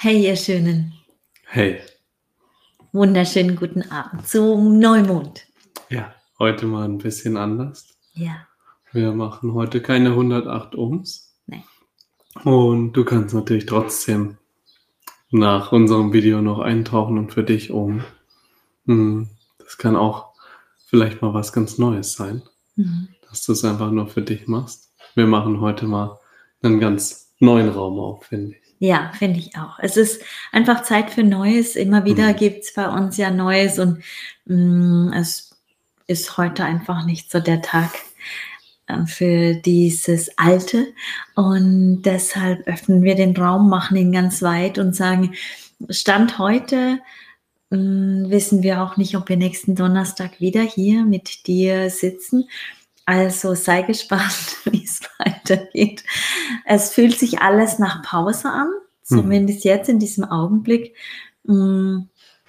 Hey, ihr Schönen, Hey, wunderschönen guten Abend zum Neumond. ja, heute mal ein bisschen anders. Ja, Wir machen heute keine 108 Ohms ne, und du kannst natürlich trotzdem nach unserem Video noch eintauchen und für dich das kann auch vielleicht mal was ganz Neues sein, mhm. dass du es einfach nur für dich machst. Wir machen heute mal einen ganz neuen Raum auf, finde ich. Ja, finde ich auch. Es ist einfach Zeit für Neues. Immer wieder Mhm. gibt's bei uns ja Neues und es ist heute einfach nicht so der Tag für dieses Alte. Und deshalb öffnen wir den Raum, machen ihn ganz weit und sagen, Stand heute wissen wir auch nicht, ob wir nächsten Donnerstag wieder hier mit dir sitzen. Also sei gespannt, wie es weitergeht. Es fühlt sich alles nach Pause an, Mhm. zumindest jetzt in diesem Augenblick. Hm,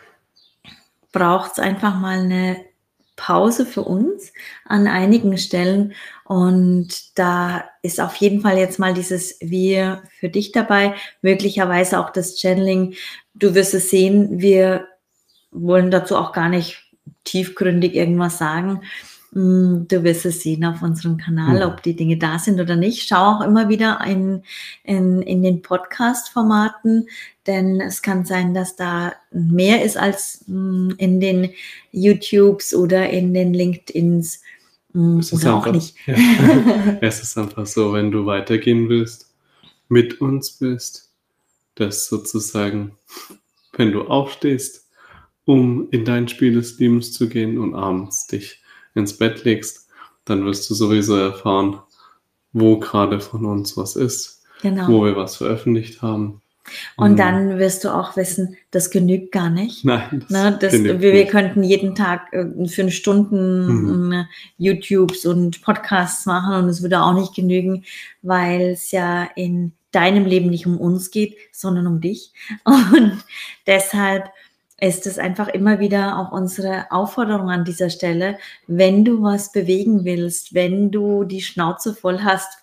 braucht es einfach mal eine Pause für uns an einigen Stellen. Und da ist auf jeden Fall jetzt mal dieses Wir für dich dabei, möglicherweise auch das Channeling. Du wirst es sehen, wir wollen dazu auch gar nicht tiefgründig irgendwas sagen. Du wirst es sehen auf unserem Kanal, Mhm. ob die Dinge da sind oder nicht. Schau auch immer wieder in den Podcast-Formaten, denn es kann sein, dass da mehr ist als in den YouTubes oder in den LinkedIns Es ist oder auch einfach, nicht. ja, es ist einfach so, wenn du weitergehen willst, mit uns bist, dass sozusagen, wenn du aufstehst, um in dein Spiel des Lebens zu gehen und abends dich ins Bett legst, dann wirst du sowieso erfahren, wo gerade von uns was ist, Genau. wo wir was veröffentlicht haben. Und Hm. dann wirst du auch wissen, das genügt gar nicht. Nein, das Ne, genügt wir nicht. könnten jeden Tag 5 Mhm. Stunden YouTubes und Podcasts machen und es würde auch nicht genügen, weil es ja in deinem Leben nicht um uns geht, sondern um dich. Und deshalb ist es einfach immer wieder auch unsere Aufforderung an dieser Stelle, wenn du was bewegen willst, wenn du die Schnauze voll hast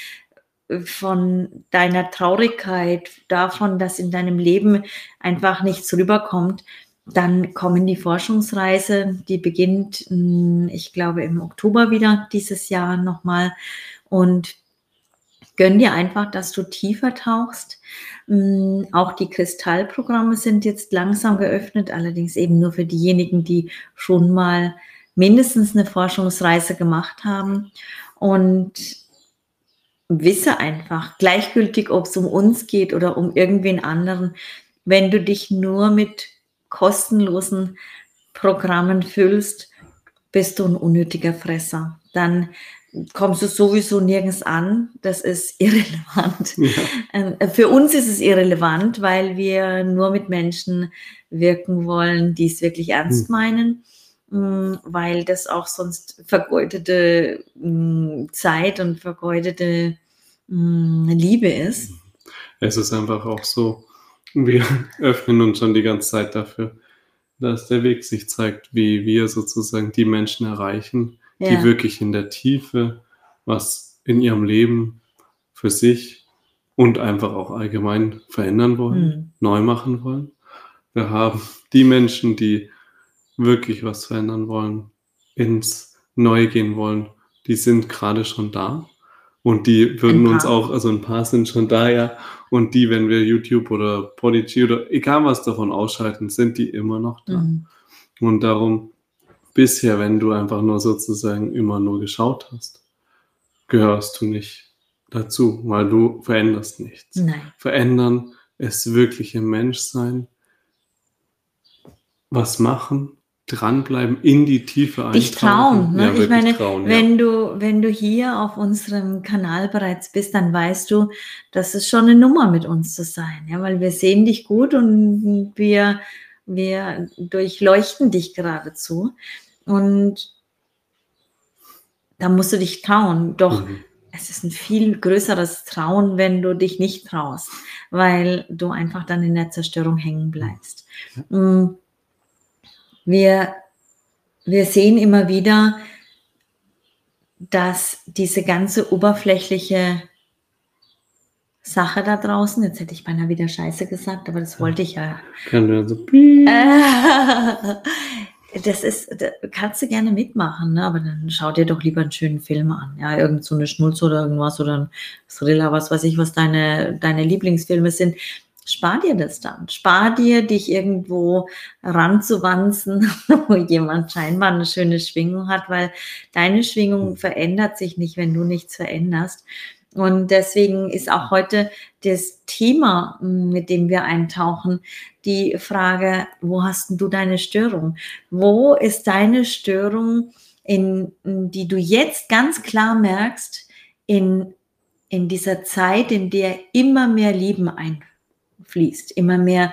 von deiner Traurigkeit, davon, dass in deinem Leben einfach nichts rüberkommt, dann komm in die Forschungsreise, die beginnt, ich glaube, im Oktober wieder dieses Jahr nochmal und gönn dir einfach, dass du tiefer tauchst. Auch die Kristallprogramme sind jetzt langsam geöffnet, allerdings eben nur für diejenigen, die schon mal mindestens eine Forschungsreise gemacht haben und wisse einfach, gleichgültig, ob es um uns geht oder um irgendwen anderen, wenn du dich nur mit kostenlosen Programmen füllst, bist du ein unnötiger Fresser. Dann kommst du sowieso nirgends an. Das ist irrelevant. Ja. Für uns ist es irrelevant, weil wir nur mit Menschen wirken wollen, die es wirklich ernst Mhm. meinen, weil das auch sonst vergeudete Zeit und vergeudete Liebe ist. Es ist einfach auch so, wir öffnen uns schon die ganze Zeit dafür, dass der Weg sich zeigt, wie wir sozusagen die Menschen erreichen, die Ja. wirklich in der Tiefe was in ihrem Leben für sich und einfach auch allgemein verändern wollen, Mhm. neu machen wollen. Wir haben die Menschen, die wirklich was verändern wollen, ins Neue gehen wollen, die sind gerade schon da. Und die Ein würden uns paar. auch, also ein paar sind schon da, ja. Und die, wenn wir YouTube oder Podigy oder egal was davon ausschalten, sind die immer noch da. Mhm. Und darum, bisher, wenn du einfach nur sozusagen immer nur geschaut hast, gehörst du nicht dazu, weil du veränderst nichts. Nein. Verändern ist wirklich im Menschsein, was machen, dranbleiben, in die Tiefe Dich eintauchen, trauen, ne? ja, Ich wirklich meine, trauen, ja. wenn du hier auf unserem Kanal bereits bist, dann weißt du, das ist schon eine Nummer, mit uns zu sein, ja, weil wir sehen dich gut und wir durchleuchten dich geradezu. Und da musst du dich trauen. Doch Mhm. es ist ein viel größeres Trauen, wenn du dich nicht traust, weil du einfach dann in der Zerstörung hängen Mhm. bleibst. Ja. Hm, wir wir sehen immer wieder, dass diese ganze oberflächliche Sache da draußen. Jetzt hätte ich beinahe wieder Scheiße gesagt, aber das wollte ich ja. Kann ja so. Kannst du gerne mitmachen, ne? Aber dann schau dir doch lieber einen schönen Film an. Ja, irgend so eine Schnulze oder irgendwas oder ein Thriller, was weiß ich, was deine Lieblingsfilme sind. Spar dir das dann. Spar dir, dich irgendwo ranzuwanzen, wo jemand scheinbar eine schöne Schwingung hat, weil deine Schwingung verändert sich nicht, wenn du nichts veränderst. Und deswegen ist auch heute das Thema, mit dem wir eintauchen, die Frage, wo hast denn du deine Störung? Wo ist deine Störung, die du jetzt ganz klar merkst, in dieser Zeit, in der immer mehr Leben einfließt, immer mehr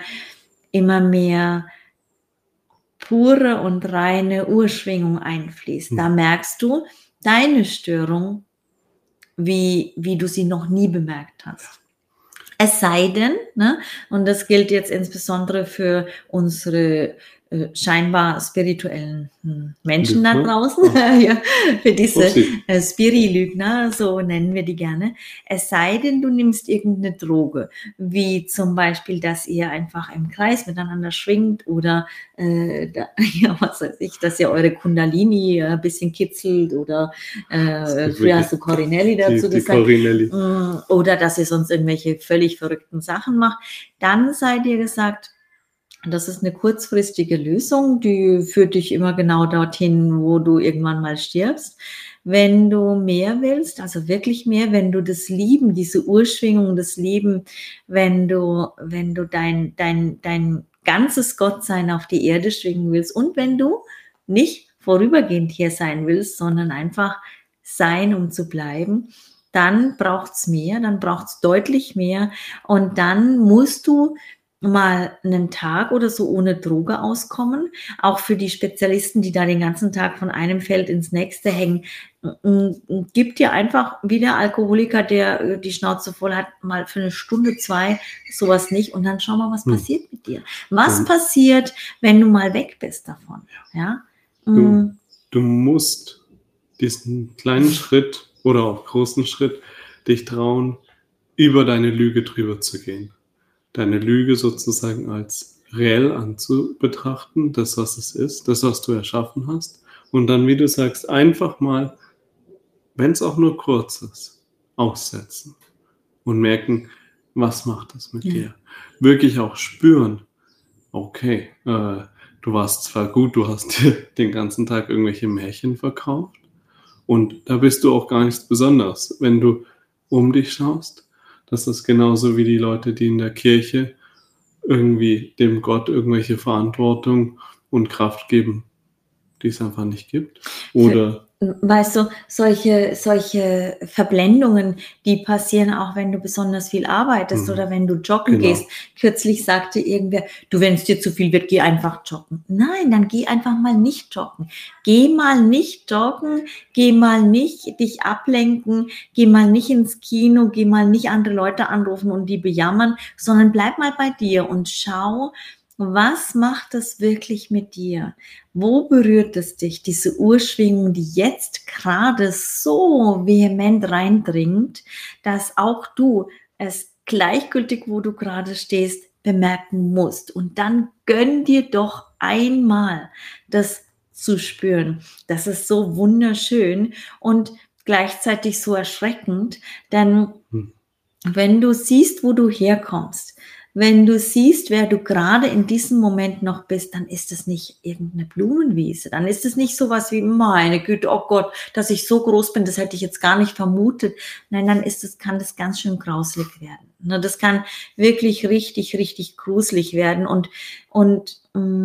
pure und reine Urschwingung einfließt. Da merkst du deine Störung, wie du sie noch nie bemerkt hast. Es sei denn, ne, und das gilt jetzt insbesondere für unsere scheinbar spirituellen Menschen da draußen, ja, für diese Spiri-Lügner, so nennen wir die gerne. Es sei denn, du nimmst irgendeine Droge, wie zum Beispiel, dass ihr einfach im Kreis miteinander schwingt oder ja, was weiß ich, dass ihr eure Kundalini ein bisschen kitzelt oder früher hast du Corinelli dazu gesagt. Corinelli. Oder dass ihr sonst irgendwelche völlig verrückten Sachen macht. Dann sei dir gesagt, das ist eine kurzfristige Lösung, die führt dich immer genau dorthin, wo du irgendwann mal stirbst. Wenn du mehr willst, also wirklich mehr, wenn du das Lieben, diese Urschwingung, das Lieben, wenn du dein ganzes Gottsein auf die Erde schwingen willst und wenn du nicht vorübergehend hier sein willst, sondern einfach sein, um zu bleiben, dann braucht's mehr, dann braucht's deutlich mehr und dann musst du mal einen Tag oder so ohne Droge auskommen. Auch für die Spezialisten, die da den ganzen Tag von einem Feld ins nächste hängen, gibt dir einfach wie der Alkoholiker, der die Schnauze voll hat, mal für eine Stunde, 2 sowas nicht und dann schau mal, was passiert mit dir. Was passiert, wenn du mal weg bist davon? Ja? Du musst diesen kleinen Schritt oder auch großen Schritt dich trauen, über deine Lüge drüber zu gehen. Deine Lüge sozusagen als reell anzubetrachten, das, was es ist, das, was du erschaffen hast. Und dann, wie du sagst, einfach mal, wenn es auch nur kurz ist, aussetzen und merken, was macht das mit dir? Wirklich auch spüren, okay, du warst zwar gut, du hast dir den ganzen Tag irgendwelche Märchen verkauft und da bist du auch gar nichts Besonderes. Wenn du um dich schaust, das ist genauso wie die Leute, die in der Kirche irgendwie dem Gott irgendwelche Verantwortung und Kraft geben, die es einfach nicht gibt. Oder weißt du, solche Verblendungen, die passieren auch, wenn du besonders viel arbeitest oder wenn du joggen gehst. Kürzlich sagte irgendwer, du, wenn es dir zu viel wird, geh einfach joggen. Nein, dann geh einfach mal nicht joggen. Geh mal nicht joggen, geh mal nicht dich ablenken, geh mal nicht ins Kino, geh mal nicht andere Leute anrufen und die bejammern, sondern bleib mal bei dir und schau, was macht das wirklich mit dir? Wo berührt es dich, diese Urschwingung, die jetzt gerade so vehement reindringt, dass auch du es gleichgültig, wo du gerade stehst, bemerken musst. Und dann gönn dir doch einmal das zu spüren. Das ist so wunderschön und gleichzeitig so erschreckend, denn wenn du siehst, wo du herkommst, wenn du siehst, wer du gerade in diesem Moment noch bist, dann ist es nicht irgendeine Blumenwiese. Dann ist es nicht sowas wie, meine Güte, oh Gott, dass ich so groß bin, das hätte ich jetzt gar nicht vermutet. Nein, dann kann das ganz schön grauselig werden. Das kann wirklich richtig, richtig gruselig werden. Und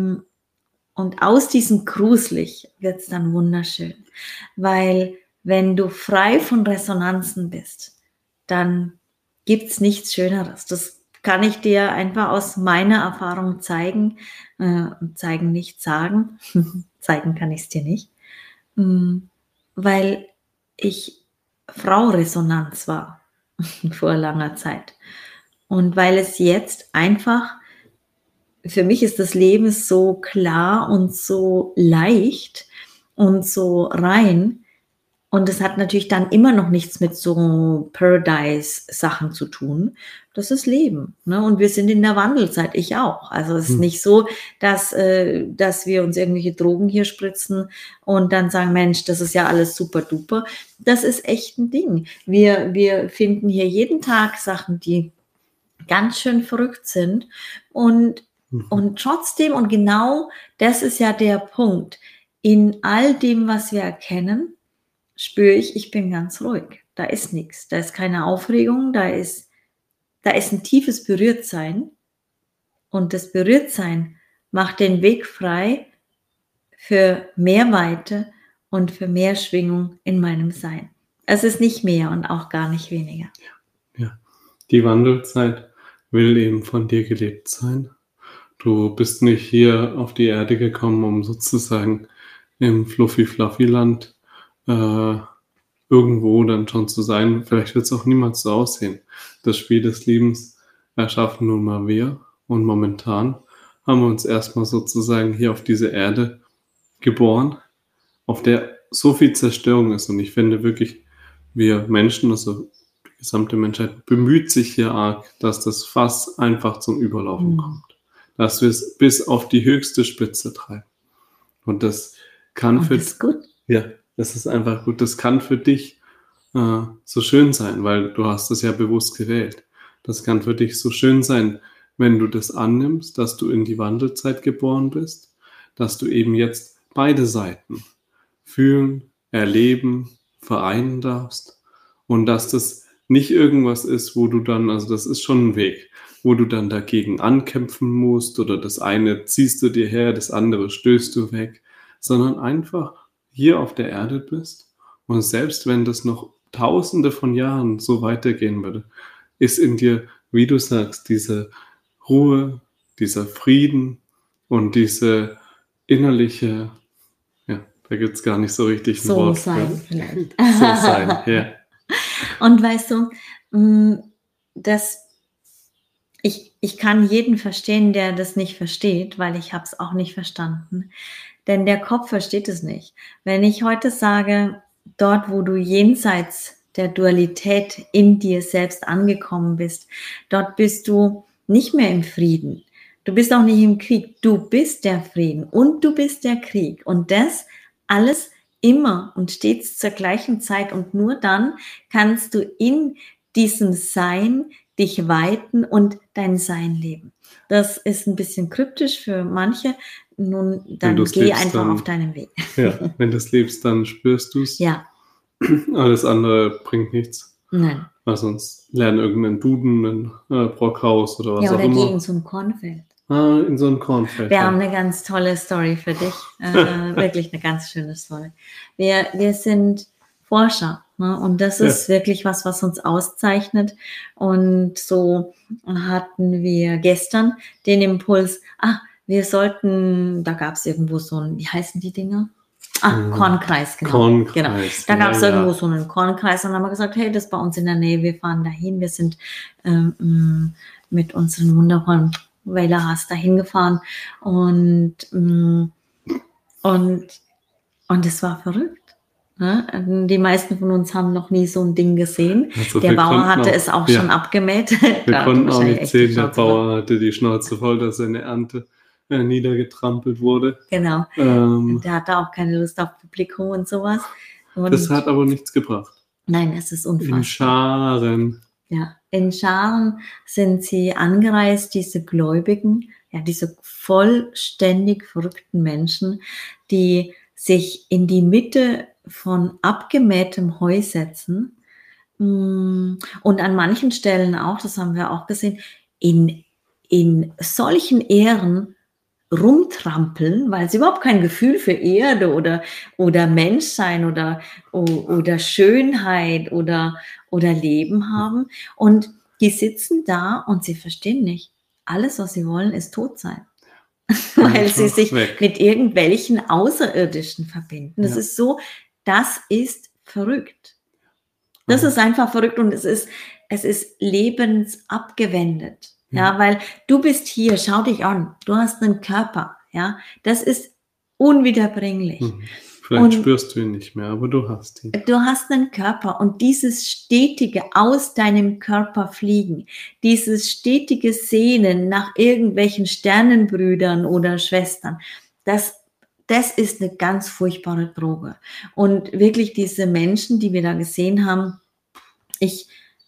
aus diesem gruselig wird es dann wunderschön. Weil wenn du frei von Resonanzen bist, dann gibt es nichts Schöneres. Das kann ich dir einfach aus meiner Erfahrung zeigen. Zeigen, nicht sagen. Zeigen kann ich es dir nicht. Weil ich Frau Resonanz war vor langer Zeit. Und weil es jetzt einfach, für mich ist das Leben so klar und so leicht und so rein, Und das hat natürlich dann immer noch nichts mit so Paradise-Sachen zu tun. Das ist Leben. Ne? Und wir sind in der Wandelzeit, ich auch. Also es ist nicht so, dass wir uns irgendwelche Drogen hier spritzen und dann sagen, Mensch, das ist ja alles super duper. Das ist echt ein Ding. Wir finden hier jeden Tag Sachen, die ganz schön verrückt sind. Und trotzdem, und genau das ist ja der Punkt, in all dem, was wir erkennen, spüre ich bin ganz ruhig. Da ist nichts. Da ist keine Aufregung, da ist ein tiefes Berührtsein. Und das Berührtsein macht den Weg frei für mehr Weite und für mehr Schwingung in meinem Sein. Es ist nicht mehr und auch gar nicht weniger. Ja, die Wandelzeit will eben von dir gelebt sein. Du bist nicht hier auf die Erde gekommen, um sozusagen im Fluffy-Fluffy-Land irgendwo dann schon zu sein. Vielleicht wird es auch niemals so aussehen. Das Spiel des Lebens erschaffen nun mal wir. Und momentan haben wir uns erstmal sozusagen hier auf diese Erde geboren, auf der so viel Zerstörung ist. Und ich finde wirklich, wir Menschen, also die gesamte Menschheit, bemüht sich hier arg, dass das Fass einfach zum Überlaufen kommt. Dass wir es bis auf die höchste Spitze treiben. Und das kann Und das ist gut. Ja, das ist einfach gut. Das kann für dich so schön sein, weil du hast es ja bewusst gewählt. Das kann für dich so schön sein, wenn du das annimmst, dass du in die Wandelzeit geboren bist, dass du eben jetzt beide Seiten fühlen, erleben, vereinen darfst und dass das nicht irgendwas ist, wo du dann, also das ist schon ein Weg, wo du dann dagegen ankämpfen musst oder das eine ziehst du dir her, das andere stößt du weg, sondern einfach hier auf der Erde bist und selbst wenn das noch Tausende von Jahren so weitergehen würde, ist in dir, wie du sagst, diese Ruhe, dieser Frieden und diese innerliche, ja, da gibt es gar nicht so richtig ein Wort. So sein vielleicht. So sein, ja. Und weißt du, ich kann jeden verstehen, der das nicht versteht, weil ich habe es auch nicht verstanden. Denn der Kopf versteht es nicht. Wenn ich heute sage, dort, wo du jenseits der Dualität in dir selbst angekommen bist, dort bist du nicht mehr im Frieden. Du bist auch nicht im Krieg. Du bist der Frieden und du bist der Krieg. Und das alles immer und stets zur gleichen Zeit. Und nur dann kannst du in diesem Sein dich weiten und dein Sein leben. Das ist ein bisschen kryptisch für manche. Nun, dann geh einfach auf deinen Weg. Ja, wenn du es lebst, dann spürst du es. Ja. Alles andere bringt nichts. Nein. Weil sonst lernen irgendeinen Duden, ein Brockhaus oder was auch immer. Ja, oder geh in so ein Kornfeld. In so ein Kornfeld. Wir haben eine ganz tolle Story für dich. Wirklich eine ganz schöne Story. Wir sind Forscher. Ne? Und das ist wirklich was uns auszeichnet. Und so hatten wir gestern den Impuls, wir sollten, da gab es irgendwo so ein, wie heißen die Dinger? Kornkreis, genau. Kornkreis. Genau. Da gab es irgendwo so einen Kornkreis und dann haben wir gesagt, hey, das ist bei uns in der Nähe, wir fahren dahin. Wir sind mit unseren wundervollen Wailerhaas dahin gefahren und es war verrückt. Ne? Die meisten von uns haben noch nie so ein Ding gesehen. Also der Bauer hatte es auch schon abgemäht. Wir konnten auch nicht sehen, der Bauer hatte die Schnauze voll, dass seine Ernte niedergetrampelt wurde. Genau. Der hatte auch keine Lust auf Publikum und sowas. Und das hat aber nichts gebracht. Nein, es ist unfassbar. In Scharen. Ja, in Scharen sind sie angereist, diese Gläubigen, diese vollständig verrückten Menschen, die sich in die Mitte von abgemähtem Heu setzen und an manchen Stellen auch, das haben wir auch gesehen, in solchen Ehren rumtrampeln, weil sie überhaupt kein Gefühl für Erde oder Menschsein oder Schönheit oder Leben haben. Und die sitzen da und sie verstehen nicht. Alles, was sie wollen, ist tot sein. Weil sie sich mit irgendwelchen Außerirdischen verbinden. Das ist so, das ist verrückt. Das ist einfach verrückt und es ist lebensabgewendet. Ja, weil du bist hier, schau dich an, du hast einen Körper, ja, das ist unwiederbringlich. Vielleicht spürst du ihn nicht mehr, aber du hast ihn. Du hast einen Körper und dieses stetige aus deinem Körper fliegen, dieses stetige Sehnen nach irgendwelchen Sternenbrüdern oder Schwestern, das ist eine ganz furchtbare Droge. Und wirklich diese Menschen, die wir da gesehen haben, ich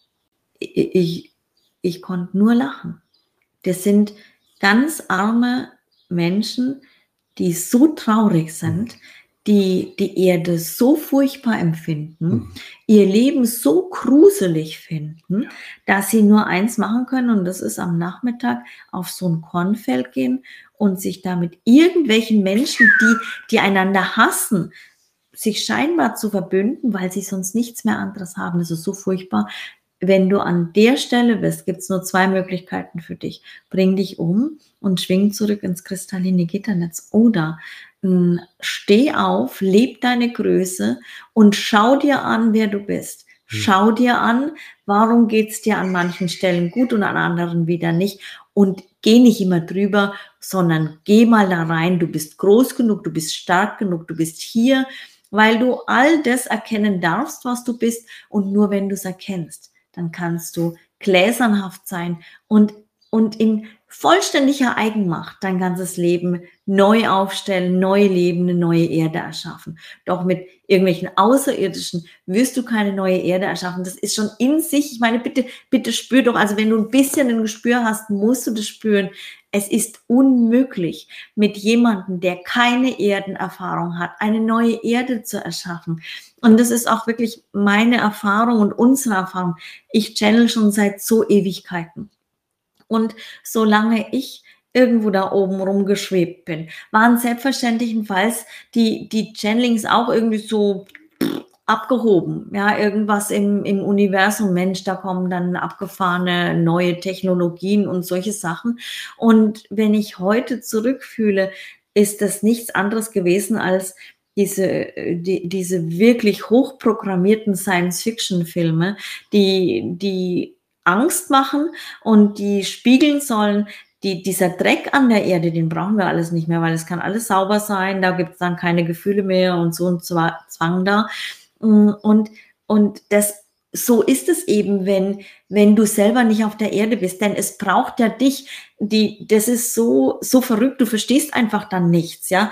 konnte nur lachen. Das sind ganz arme Menschen, die so traurig sind, die die Erde so furchtbar empfinden, ihr Leben so gruselig finden, dass sie nur eins machen können, und das ist am Nachmittag auf so ein Kornfeld gehen und sich da mit irgendwelchen Menschen, die einander hassen, sich scheinbar zu verbünden, weil sie sonst nichts mehr anderes haben. Das ist so furchtbar. Wenn du an der Stelle bist, gibt es nur 2 Möglichkeiten für dich. Bring dich um und schwing zurück ins kristalline Gitternetz. Oder steh auf, leb deine Größe und schau dir an, wer du bist. Schau dir an, warum geht es dir an manchen Stellen gut und an anderen wieder nicht. Und geh nicht immer drüber, sondern geh mal da rein. Du bist groß genug, du bist stark genug, du bist hier, weil du all das erkennen darfst, was du bist. Und nur wenn du es erkennst, dann kannst du gläsernhaft sein und in vollständiger Eigenmacht dein ganzes Leben neu aufstellen, neu leben, eine neue Erde erschaffen. Doch mit irgendwelchen Außerirdischen wirst du keine neue Erde erschaffen. Das ist schon in sich. Ich meine, bitte spür doch, also wenn du ein bisschen ein Gespür hast, musst du das spüren. Es ist unmöglich, mit jemandem, der keine Erdenerfahrung hat, eine neue Erde zu erschaffen. Und das ist auch wirklich meine Erfahrung und unsere Erfahrung. Ich channel schon seit so Ewigkeiten. Und solange ich irgendwo da oben rumgeschwebt bin, waren selbstverständlichenfalls die Channelings auch irgendwie so abgehoben. Ja, irgendwas im Universum, Mensch, da kommen dann abgefahrene neue Technologien und solche Sachen. Und wenn ich heute zurückfühle, ist das nichts anderes gewesen als diese wirklich hochprogrammierten Science-Fiction-Filme, die Angst machen und die spiegeln sollen, dieser Dreck an der Erde, den brauchen wir alles nicht mehr, weil es kann alles sauber sein, da gibt es dann keine Gefühle mehr und so ein Zwang da. Und das, so ist es eben, wenn du selber nicht auf der Erde bist, denn es braucht ja dich, das ist so verrückt, du verstehst einfach dann nichts, ja,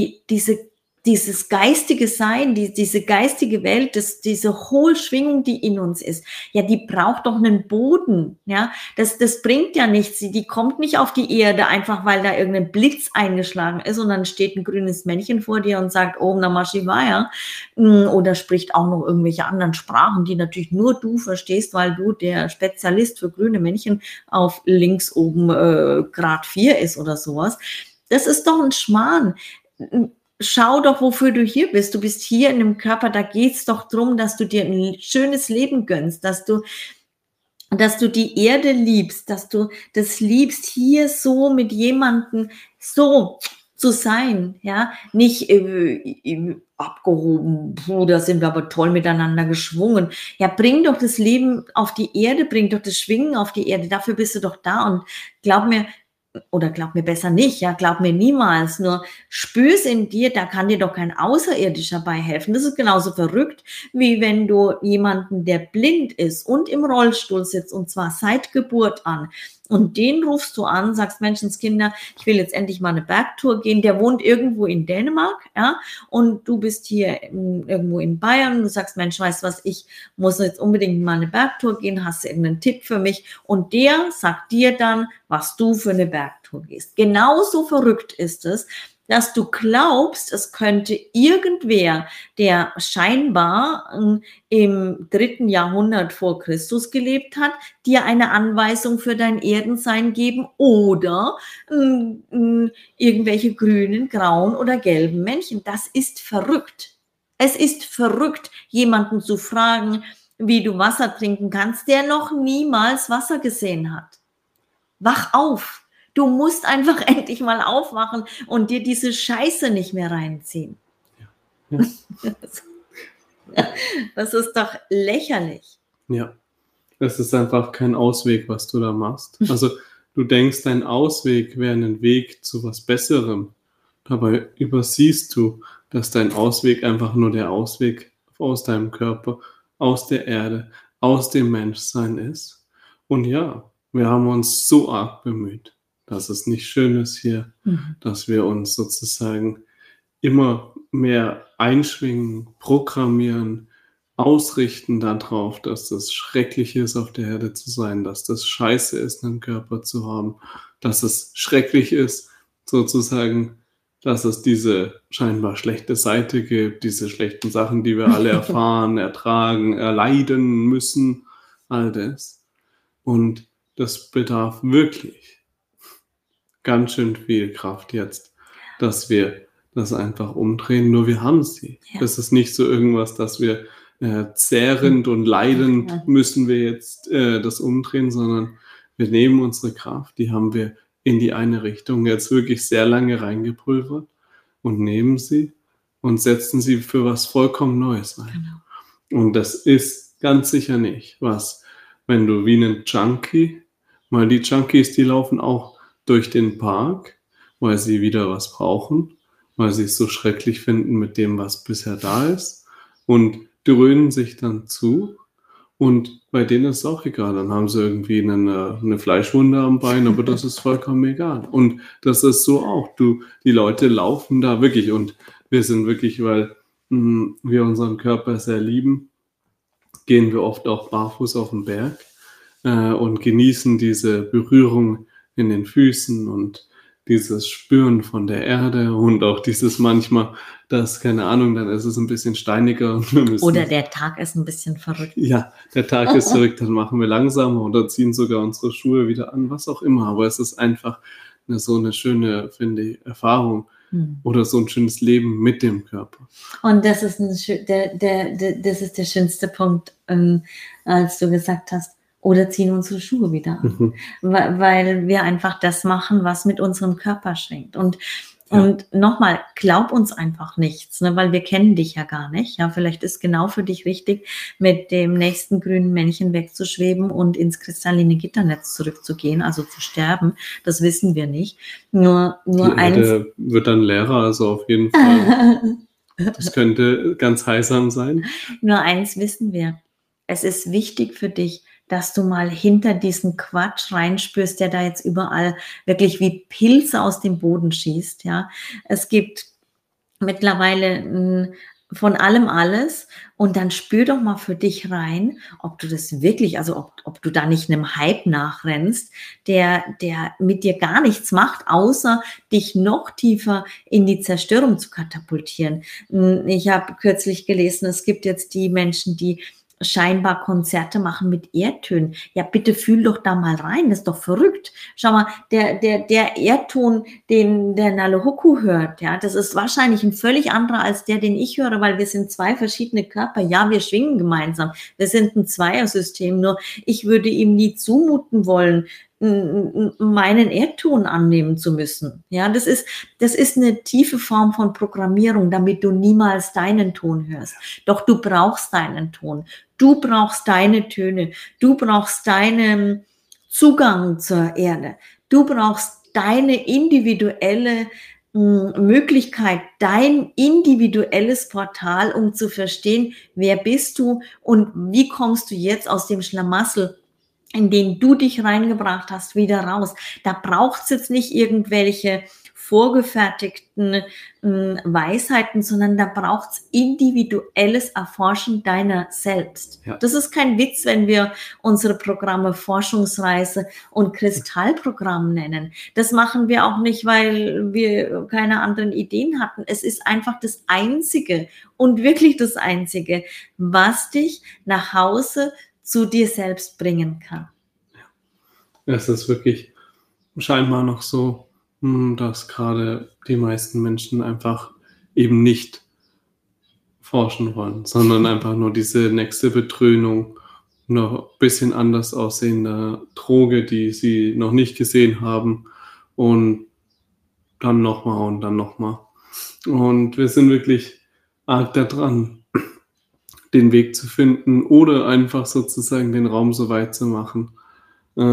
dieses geistige Sein, diese geistige Welt, diese hohe Schwingung, die in uns ist, ja, die braucht doch einen Boden, ja, das bringt ja nichts, die kommt nicht auf die Erde, einfach weil da irgendein Blitz eingeschlagen ist und dann steht ein grünes Männchen vor dir und sagt, Om Namah Shivaya, oder spricht auch noch irgendwelche anderen Sprachen, die natürlich nur du verstehst, weil du der Spezialist für grüne Männchen auf links oben Grad 4 ist oder sowas. Das ist doch ein Schmarrn. Schau doch, wofür du hier bist. Du bist hier in einem Körper, da geht's doch drum, dass du dir ein schönes Leben gönnst, dass du die Erde liebst, dass du das liebst, hier so mit jemandem so zu sein, ja, nicht abgehoben, da sind wir aber toll miteinander geschwungen. Ja, bring doch das Leben auf die Erde, bring doch das Schwingen auf die Erde, dafür bist du doch da und glaub mir besser nicht, ja, glaub mir niemals, nur spür's in dir, da kann dir doch kein Außerirdischer bei helfen. Das ist genauso verrückt, wie wenn du jemanden, der blind ist und im Rollstuhl sitzt, und zwar seit Geburt an, und den rufst du an, sagst, Menschenskinder, ich will jetzt endlich mal eine Bergtour gehen, der wohnt irgendwo in Dänemark, ja, und du bist hier irgendwo in Bayern, und du sagst, Mensch, weißt du was, ich muss jetzt unbedingt mal eine Bergtour gehen, hast du irgendeinen Tipp für mich? Und der sagt dir dann, was du für eine Bergtour gehst. Genauso verrückt ist es, dass du glaubst, es könnte irgendwer, der scheinbar im 3. Jahrhundert vor Christus gelebt hat, dir eine Anweisung für dein Erdensein geben oder irgendwelche grünen, grauen oder gelben Männchen. Das ist verrückt. Es ist verrückt, jemanden zu fragen, wie du Wasser trinken kannst, der noch niemals Wasser gesehen hat. Wach auf! Du musst einfach endlich mal aufwachen und dir diese Scheiße nicht mehr reinziehen. Ja. Das ist doch lächerlich. Ja, es ist einfach kein Ausweg, was du da machst. Also du denkst, dein Ausweg wäre ein Weg zu was Besserem. Dabei übersiehst du, dass dein Ausweg einfach nur der Ausweg aus deinem Körper, aus der Erde, aus dem Menschsein ist. Und ja, wir haben uns so arg bemüht, dass es nicht schön ist hier, dass wir uns sozusagen immer mehr einschwingen, programmieren, ausrichten darauf, dass das schrecklich ist, auf der Erde zu sein, dass das scheiße ist, einen Körper zu haben, dass es schrecklich ist, sozusagen, dass es diese scheinbar schlechte Seite gibt, diese schlechten Sachen, die wir alle erfahren, ertragen, erleiden müssen, all das. Und das bedarf wirklich ganz schön viel Kraft jetzt, dass wir das einfach umdrehen, nur wir haben sie. Ja. Das ist nicht so irgendwas, dass wir zehrend und leiden müssen wir jetzt das umdrehen, sondern wir nehmen unsere Kraft, die haben wir in die eine Richtung jetzt wirklich sehr lange reingepulvert und nehmen sie und setzen sie für was vollkommen Neues ein. Genau. Und das ist ganz sicher nicht was, wenn du wie einen Junkie, weil die Junkies, die laufen auch durch den Park, weil sie wieder was brauchen, weil sie es so schrecklich finden mit dem, was bisher da ist, und dröhnen sich dann zu. Und bei denen ist es auch egal. Dann haben sie irgendwie eine Fleischwunde am Bein, aber das ist vollkommen egal. Und das ist so auch. Die Leute laufen da wirklich. Und wir sind wirklich, weil wir unseren Körper sehr lieben, gehen wir oft auch barfuß auf den Berg und genießen diese Berührung in den Füßen und dieses Spüren von der Erde und auch dieses manchmal, das, keine Ahnung, dann ist es ein bisschen steiniger. Und wir müssen, Oder der Tag ist ein bisschen verrückt. ja, der Tag ist verrückt, dann machen wir langsamer oder ziehen sogar unsere Schuhe wieder an, was auch immer. Aber es ist einfach so eine schöne, finde ich, Erfahrung oder so ein schönes Leben mit dem Körper. Und das ist, das ist der schönste Punkt, als du gesagt hast, oder ziehen unsere Schuhe wieder an. Weil wir einfach das machen, was mit unserem Körper schwingt. Und nochmal, glaub uns einfach nichts, ne, weil wir kennen dich ja gar nicht. Ja, vielleicht ist genau für dich richtig, mit dem nächsten grünen Männchen wegzuschweben und ins kristalline Gitternetz zurückzugehen, also zu sterben. Das wissen wir nicht. Nur Die eins. Erde wird dann leerer, also auf jeden Fall. Das könnte ganz heilsam sein. Nur eins wissen wir. Es ist wichtig für dich, dass du mal hinter diesen Quatsch reinspürst, der da jetzt überall wirklich wie Pilze aus dem Boden schießt. Ja, es gibt mittlerweile von allem alles, und dann spür doch mal für dich rein, ob du das wirklich, also ob du da nicht einem Hype nachrennst, der mit dir gar nichts macht, außer dich noch tiefer in die Zerstörung zu katapultieren. Ich habe kürzlich gelesen, es gibt jetzt die Menschen, die scheinbar Konzerte machen mit Erdtönen. Ja, bitte fühl doch da mal rein, das ist doch verrückt. Schau mal, der Erdton, den der Nalehoku hört, ja, das ist wahrscheinlich ein völlig anderer als der, den ich höre, weil wir sind zwei verschiedene Körper. Ja, wir schwingen gemeinsam. Wir sind ein Zweiersystem, nur ich würde ihm nie zumuten wollen, meinen Erdton annehmen zu müssen. Ja, das ist eine tiefe Form von Programmierung, damit du niemals deinen Ton hörst. Doch du brauchst deinen Ton. Du brauchst deine Töne. Du brauchst deinen Zugang zur Erde. Du brauchst deine individuelle Möglichkeit, dein individuelles Portal, um zu verstehen, wer bist du und wie kommst du jetzt aus dem Schlamassel, in den du dich reingebracht hast, wieder raus. Da braucht es jetzt nicht irgendwelche vorgefertigten Weisheiten, sondern da braucht es individuelles Erforschen deiner selbst. Ja. Das ist kein Witz, wenn wir unsere Programme Forschungsreise und Kristallprogramm nennen. Das machen wir auch nicht, weil wir keine anderen Ideen hatten. Es ist einfach das Einzige und wirklich das Einzige, was dich nach Hause zu dir selbst bringen kann. Es ist wirklich scheinbar noch so, dass gerade die meisten Menschen einfach eben nicht forschen wollen, sondern einfach nur diese nächste Betrönung, noch ein bisschen anders aussehende Droge, die sie noch nicht gesehen haben, und dann nochmal und dann nochmal. Und wir sind wirklich arg da dran, den Weg zu finden oder einfach sozusagen den Raum so weit zu machen,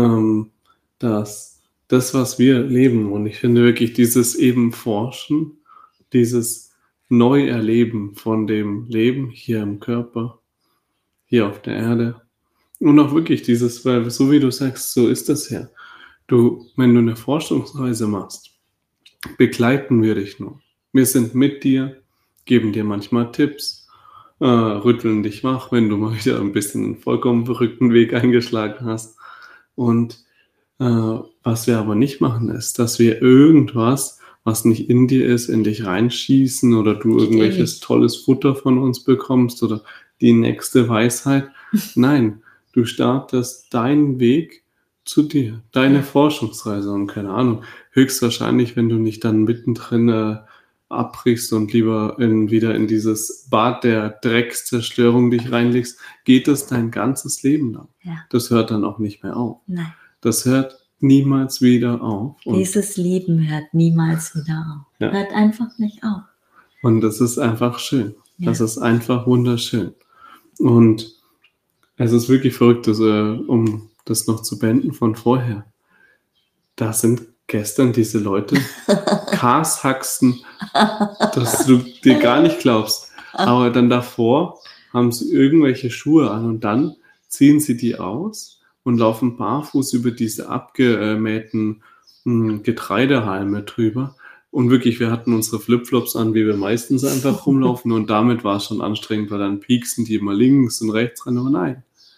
dass das, was wir leben, und ich finde wirklich dieses eben Forschen dieses Neuerleben von dem Leben hier im Körper, hier auf der Erde. Und auch wirklich dieses, weil so wie du sagst, so ist das ja. Wenn du eine Forschungsreise machst, begleiten wir dich nur. Wir sind mit dir, geben dir manchmal Tipps, rütteln dich wach, wenn du mal wieder ein bisschen einen vollkommen verrückten Weg eingeschlagen hast. Und was wir aber nicht machen, ist, dass wir irgendwas, was nicht in dir ist, in dich reinschießen oder du irgendwelches tolles Futter von uns bekommst oder die nächste Weisheit. Nein, du startest deinen Weg zu dir, deine Forschungsreise und keine Ahnung, höchstwahrscheinlich, wenn du nicht dann mittendrin abbrichst und lieber wieder in dieses Bad der Dreckszerstörung dich reinlegst, geht das dein ganzes Leben lang. Ja. Das hört dann auch nicht mehr auf. Nein. Das hört niemals wieder auf. Und dieses Lieben hört niemals wieder auf. Ja. Hört einfach nicht auf. Und das ist einfach schön. Ja. Das ist einfach wunderschön. Und es ist wirklich verrückt, um das noch zu beenden von vorher. Da sind gestern diese Leute Kashaxen, dass du dir gar nicht glaubst. Aber dann davor haben sie irgendwelche Schuhe an und dann ziehen sie die aus und laufen barfuß über diese abgemähten Getreidehalme drüber. Und wirklich, wir hatten unsere Flipflops an, wie wir meistens einfach rumlaufen. Und damit war es schon anstrengend, weil dann pieksen die immer links und rechts rein. Aber nein,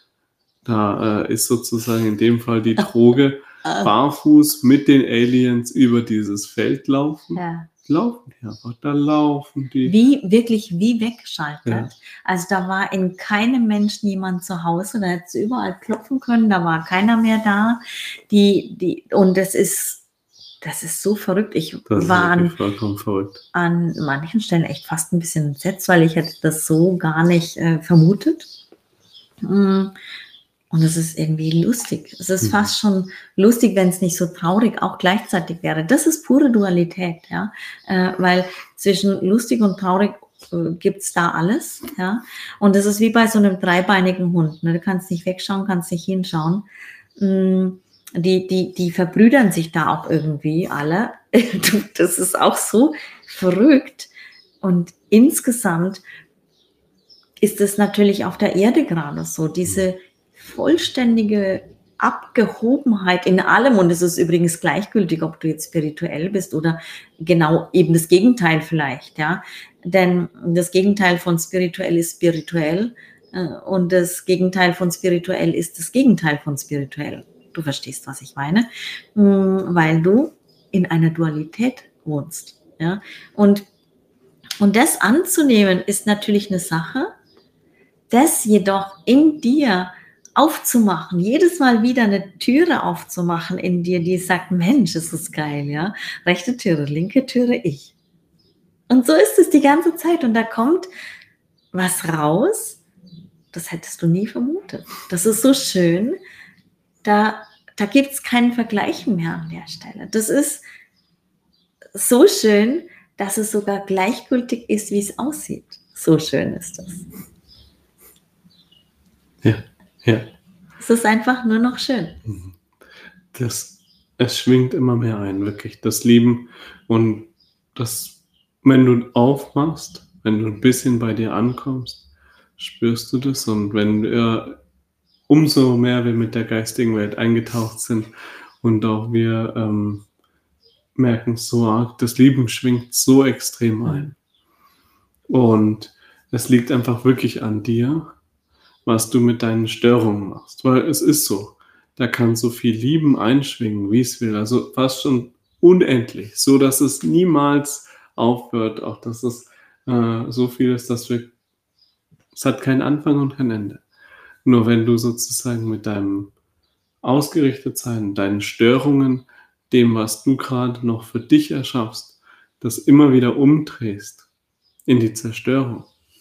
da ist sozusagen in dem Fall die Droge barfuß mit den Aliens über dieses Feld laufen. Ja. Laufen die einfach, da laufen die. Wie weggeschaltet. Ja. Also da war in keinem Menschen jemand zu Hause, da hätte sie überall klopfen können, da war keiner mehr da. Und das ist so verrückt. Das war ist vollkommen verrückt. An manchen Stellen echt fast ein bisschen entsetzt, weil ich hätte das so gar nicht vermutet. Und es ist irgendwie lustig. Es ist fast schon lustig, wenn es nicht so traurig auch gleichzeitig wäre. Das ist pure Dualität, ja, weil zwischen lustig und traurig gibt es da alles, ja. Und das ist wie bei so einem dreibeinigen Hund. Ne? Du kannst nicht wegschauen, kannst nicht hinschauen. Die verbrüdern sich da auch irgendwie alle. Das ist auch so verrückt. Und insgesamt ist es natürlich auf der Erde gerade so, diese vollständige Abgehobenheit in allem, und es ist übrigens gleichgültig, ob du jetzt spirituell bist oder genau eben das Gegenteil vielleicht, ja, denn das Gegenteil von spirituell ist spirituell und das Gegenteil von spirituell ist das Gegenteil von spirituell. Du verstehst, was ich meine, weil du in einer Dualität wohnst, ja, und das anzunehmen ist natürlich eine Sache, das jedoch in dir aufzumachen, jedes Mal wieder eine Türe aufzumachen in dir, die sagt, Mensch, ist das geil, ja. Rechte Türe, linke Türe, ich. Und so ist es die ganze Zeit. Und da kommt was raus, das hättest du nie vermutet. Das ist so schön. Da gibt es keinen Vergleich mehr an der Stelle. Das ist so schön, dass es sogar gleichgültig ist, wie es aussieht. So schön ist das. Ja. Es ist einfach nur noch schön. Es schwingt immer mehr ein, wirklich. Das Lieben und das, wenn du aufmachst, wenn du ein bisschen bei dir ankommst, spürst du das. Und wenn umso mehr wir mit der geistigen Welt eingetaucht sind und auch wir merken so arg, das Leben schwingt so extrem ein. Und es liegt einfach wirklich an dir, was du mit deinen Störungen machst. Weil es ist so, da kann so viel Lieben einschwingen, wie es will. Also fast schon unendlich, so dass es niemals aufhört. Auch dass es so viel ist, dass es hat keinen Anfang und kein Ende. Nur wenn du sozusagen mit deinem Ausgerichtetsein, deinen Störungen, dem, was du gerade noch für dich erschaffst, das immer wieder umdrehst in die Zerstörung,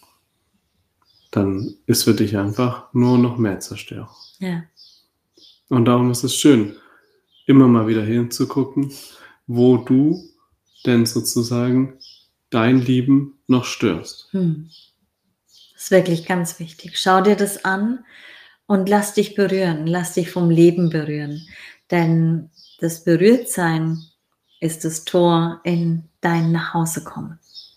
dann ist für dich einfach nur noch mehr Zerstörung. Ja. Und darum ist es schön, immer mal wieder hinzugucken, wo du denn sozusagen dein Lieben noch störst. Das ist wirklich ganz wichtig. Schau dir das an und lass dich berühren, lass dich vom Leben berühren. Denn das Berührtsein ist das Tor in dein Nachhausekommen.